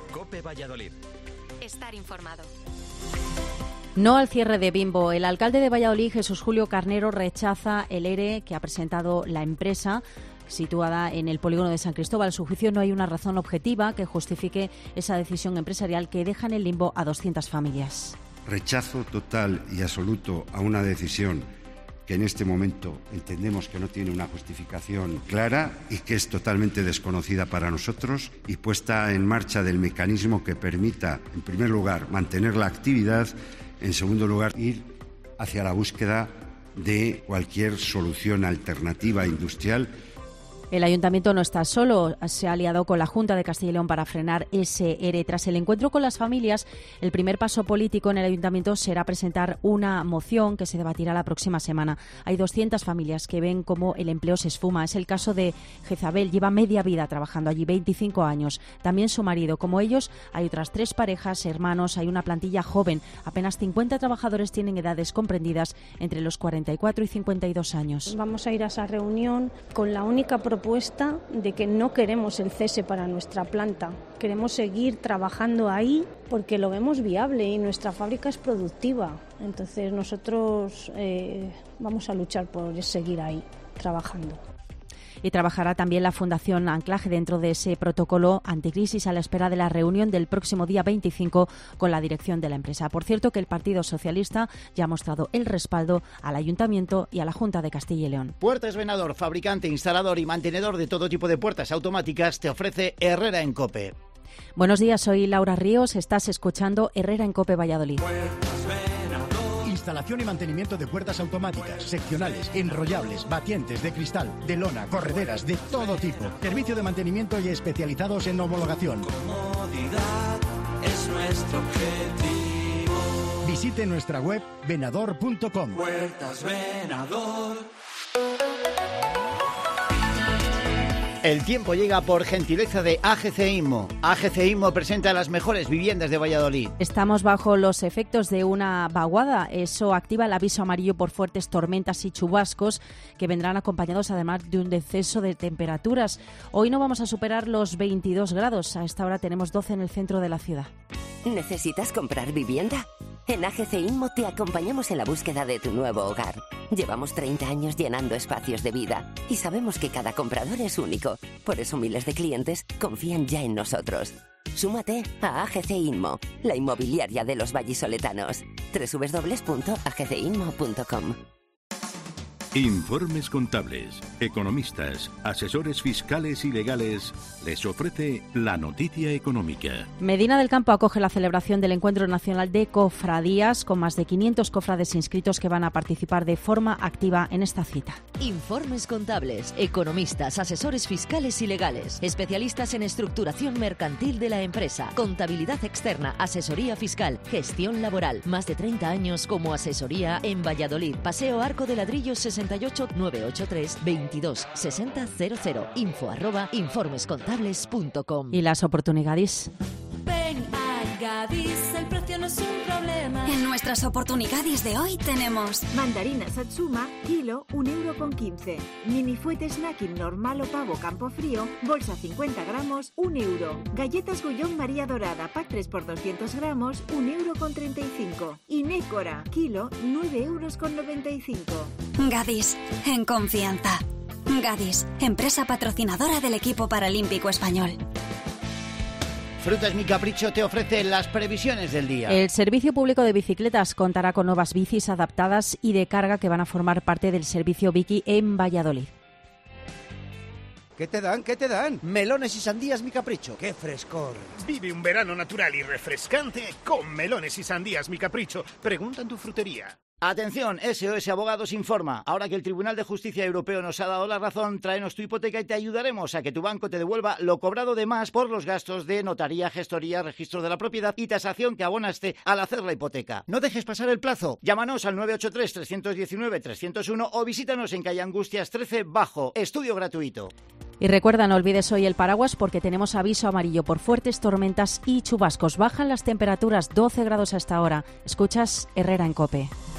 COPE Valladolid. Estar informado. No al cierre de Bimbo. El alcalde de Valladolid, Jesús Julio Carnero, rechaza el ERE que ha presentado la empresa situada en el polígono de San Cristóbal. A su juicio no hay una razón objetiva que justifique esa decisión empresarial que deja en el limbo a 200 familias. Rechazo total y absoluto a una decisión que en este momento entendemos que no tiene una justificación clara y que es totalmente desconocida para nosotros, y puesta en marcha del mecanismo que permita, en primer lugar, mantener la actividad, en segundo lugar, ir hacia la búsqueda de cualquier solución alternativa industrial. El Ayuntamiento no está solo, se ha aliado con la Junta de Castilla y León para frenar ese ERE. Tras el encuentro con las familias, el primer paso político en el Ayuntamiento será presentar una moción que se debatirá la próxima semana. Hay 200 familias que ven cómo el empleo se esfuma. Es el caso de Jezabel, lleva media vida trabajando allí, 25 años. También su marido. Como ellos, hay otras 3 parejas, hermanos, hay una plantilla joven. Apenas 50 trabajadores tienen edades comprendidas entre los 44 y 52 años. Vamos a ir a esa reunión con la única propuesta de que no queremos el cese para nuestra planta. Queremos seguir trabajando ahí porque lo vemos viable y nuestra fábrica es productiva. Entonces nosotros vamos a luchar por seguir ahí trabajando. Y trabajará también la Fundación Anclaje dentro de ese protocolo anticrisis a la espera de la reunión del próximo día 25 con la dirección de la empresa. Por cierto, que el Partido Socialista ya ha mostrado el respaldo al Ayuntamiento y a la Junta de Castilla y León. Puertas Venador, fabricante, instalador y mantenedor de todo tipo de puertas automáticas, te ofrece Herrera en COPE. Buenos días, soy Laura Ríos, estás escuchando Herrera en COPE Valladolid. Instalación y mantenimiento de puertas automáticas, seccionales, enrollables, batientes, de cristal, de lona, correderas, de todo tipo. Servicio de mantenimiento y especializados en homologación. Comodidad es nuestro objetivo. Visite nuestra web venador.com. Puertas Venador. El tiempo llega por gentileza de AGC Inmo. AGC Inmo presenta las mejores viviendas de Valladolid. Estamos bajo los efectos de una vaguada. Eso activa el aviso amarillo por fuertes tormentas y chubascos que vendrán acompañados además de un descenso de temperaturas. Hoy no vamos a superar los 22 grados. A esta hora tenemos 12 en el centro de la ciudad. ¿Necesitas comprar vivienda? En AGC Inmo te acompañamos en la búsqueda de tu nuevo hogar. Llevamos 30 años llenando espacios de vida y sabemos que cada comprador es único. Por eso miles de clientes confían ya en nosotros. Súmate a AGC Inmo, la inmobiliaria de los vallisoletanos. www.agcinmo.com. Informes contables, economistas, asesores fiscales y legales les ofrece la noticia económica. Medina del Campo acoge la celebración del Encuentro Nacional de Cofradías con más de 500 cofrades inscritos que van a participar de forma activa en esta cita. Informes contables, economistas, asesores fiscales y legales, especialistas en estructuración mercantil de la empresa, contabilidad externa, asesoría fiscal, gestión laboral. Más de 30 años como asesoría en Valladolid. Paseo Arco de Ladrillos 68 983 22 60 00. info@informescontables.com. Y las oportunidades. Ven a Gadis, el precio no es un problema. En nuestras oportunidades de hoy tenemos mandarina Satsuma, kilo, 1,15 €. Mini fuete snacking normal o pavo campo frío, bolsa 50 gramos, 1 €. Galletas Gullón María Dorada, pack 3 por 200 gramos, 1,35 €. Y Nécora, kilo, 9,95 €. Gadis, en confianza. Gadis, empresa patrocinadora del equipo paralímpico español. Frutas Mi Capricho te ofrece las previsiones del día. El Servicio Público de Bicicletas contará con nuevas bicis adaptadas y de carga que van a formar parte del servicio Bici en Valladolid. ¿Qué te dan? ¿Qué te dan? Melones y sandías Mi Capricho. ¡Qué frescor! Vive un verano natural y refrescante con melones y sandías Mi Capricho. Pregunta en tu frutería. Atención, SOS Abogados informa. Ahora que el Tribunal de Justicia Europeo nos ha dado la razón, tráenos tu hipoteca y te ayudaremos a que tu banco te devuelva lo cobrado de más por los gastos de notaría, gestoría, registro de la propiedad y tasación que abonaste al hacer la hipoteca. No dejes pasar el plazo. Llámanos al 983-319-301 o visítanos en calle Angustias 13 Bajo. Estudio gratuito. Y recuerda, no olvides hoy el paraguas porque tenemos aviso amarillo por fuertes tormentas y chubascos. Bajan las temperaturas, 12 grados hasta ahora. Escuchas Herrera en COPE.